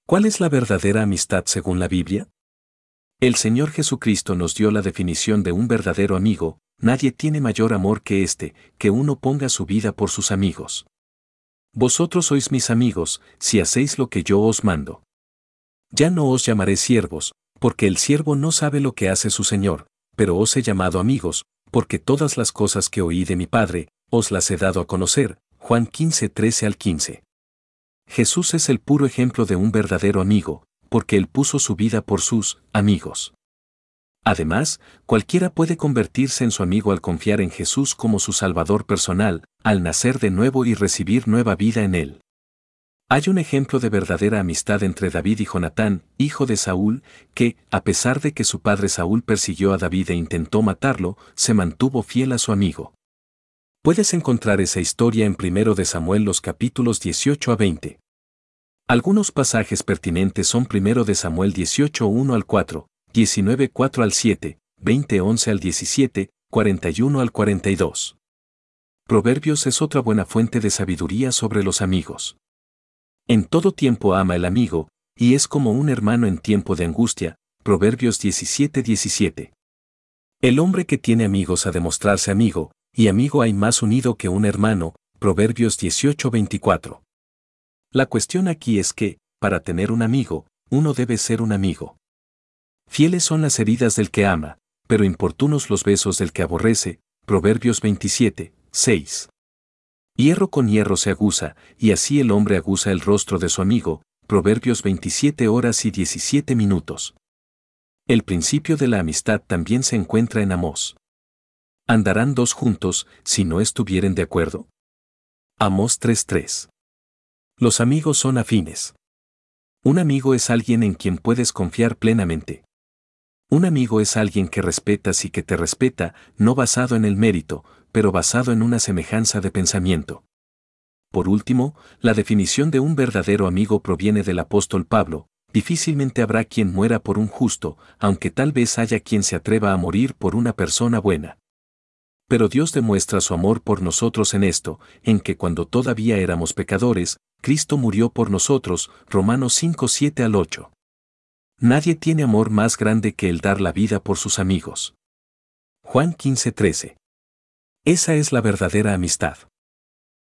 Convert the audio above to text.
¿Cuál es la verdadera amistad según la Biblia? El Señor Jesucristo nos dio la definición de un verdadero amigo. Nadie tiene mayor amor que este, que uno ponga su vida por sus amigos. Vosotros sois mis amigos, si hacéis lo que yo os mando. Ya no os llamaré siervos, porque el siervo no sabe lo que hace su Señor, pero os he llamado amigos, porque todas las cosas que oí de mi Padre, os las he dado a conocer. Juan 15, 13 al 15. Jesús es el puro ejemplo de un verdadero amigo, porque Él puso su vida por sus amigos. Además, cualquiera puede convertirse en su amigo al confiar en Jesús como su Salvador personal, al nacer de nuevo y recibir nueva vida en Él. Hay un ejemplo de verdadera amistad entre David y Jonatán, hijo de Saúl, que, a pesar de que su padre Saúl persiguió a David e intentó matarlo, se mantuvo fiel a su amigo. Puedes encontrar esa historia en 1 de Samuel los capítulos 18 a 20. Algunos pasajes pertinentes son 1 de Samuel 18, 1 al 4, 19, 4 al 7, 20, 11 al 17, 41 al 42. Proverbios es otra buena fuente de sabiduría sobre los amigos. En todo tiempo ama el amigo, y es como un hermano en tiempo de angustia. Proverbios 17, 17. El hombre que tiene amigos ha de mostrarse amigo, y amigo hay más unido que un hermano. Proverbios 18, 24. La cuestión aquí es que, para tener un amigo, uno debe ser un amigo. Fieles son las heridas del que ama, pero importunos los besos del que aborrece. Proverbios 27, 6. Hierro con hierro se aguza, y así el hombre aguza el rostro de su amigo. Proverbios 27 horas y 17 minutos. El principio de la amistad también se encuentra en Amós. ¿Andarán dos juntos, si no estuvieren de acuerdo? Amós 3:3. Los amigos son afines. Un amigo es alguien en quien puedes confiar plenamente. Un amigo es alguien que respetas y que te respeta, no basado en el mérito, pero basado en una semejanza de pensamiento. Por último, la definición de un verdadero amigo proviene del apóstol Pablo. Difícilmente habrá quien muera por un justo, aunque tal vez haya quien se atreva a morir por una persona buena. Pero Dios demuestra su amor por nosotros en esto, en que cuando todavía éramos pecadores, Cristo murió por nosotros. Romanos 5, 7 al 8. Nadie tiene amor más grande que el dar la vida por sus amigos. Juan 15, 13. Esa es la verdadera amistad.